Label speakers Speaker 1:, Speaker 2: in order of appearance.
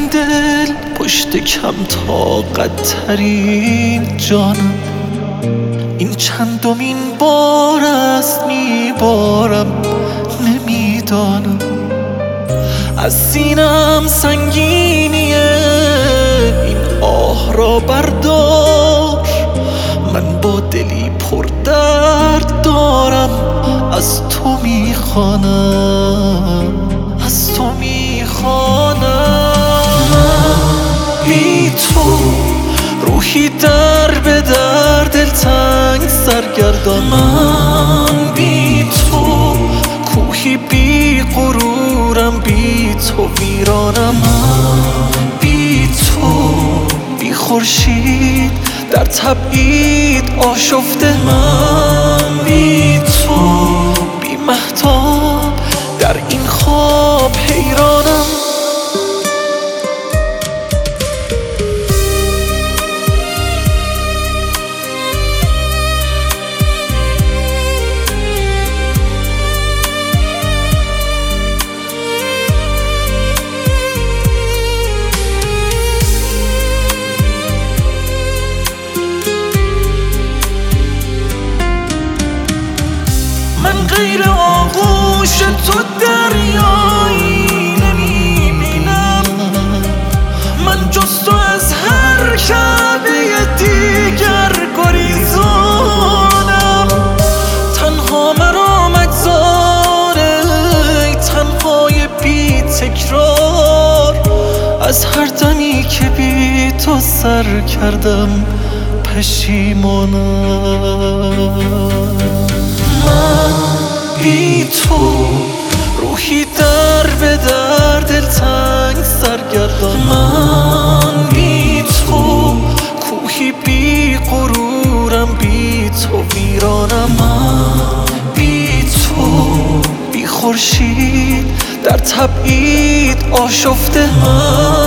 Speaker 1: این دل پشت کم طاقت ترین جانم، این چندمین بار است میبارم نمیدانم. از سینم سنگینیه این آه را بردار، من با دلی پر درد دارم از تو میخوانم، از تو میخوانم. بی تو روحی در به در دلتنگ سرگردان، من بی تو کوهی بی غرورم، بی تو ویرانم. من بی تو بی خورشید در تبعید آشفته، من بی تو بی مهتاب در این خواب حیرانم. من غیر آغوش تو دریایی نمیبینم، من جز تو از هر کعبه دیگر گریزانم. تنها مرا مگذاره تنهای بی تکرار، از هر دمی که بی تو سر کردم پشیمانم. من بی تو روحی در به در دلتنگ سرگردان، من بی تو کوهی بی غرورم، بی تو ویرانم. من بی تو بی خورشید در تبعید آشفته، من